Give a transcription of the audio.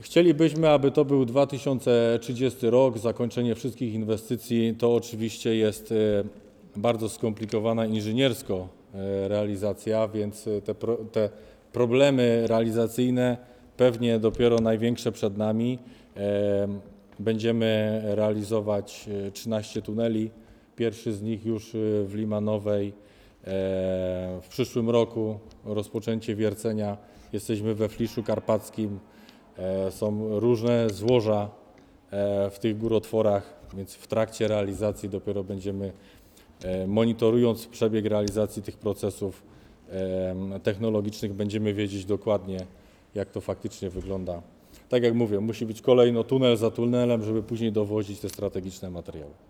Chcielibyśmy, aby to był 2030 rok, zakończenie wszystkich inwestycji. To oczywiście jest bardzo skomplikowana inżyniersko realizacja, więc te problemy realizacyjne pewnie dopiero największe przed nami. Będziemy realizować 13 tuneli. Pierwszy z nich już w Limanowej. W przyszłym roku rozpoczęcie wiercenia. Jesteśmy we Fliszu Karpackim. Są różne złoża w tych górotworach, więc w trakcie realizacji dopiero będziemy, monitorując przebieg realizacji tych procesów technologicznych, będziemy wiedzieć dokładnie, jak to faktycznie wygląda. Tak jak mówię, musi być kolejno tunel za tunelem, żeby później dowozić te strategiczne materiały.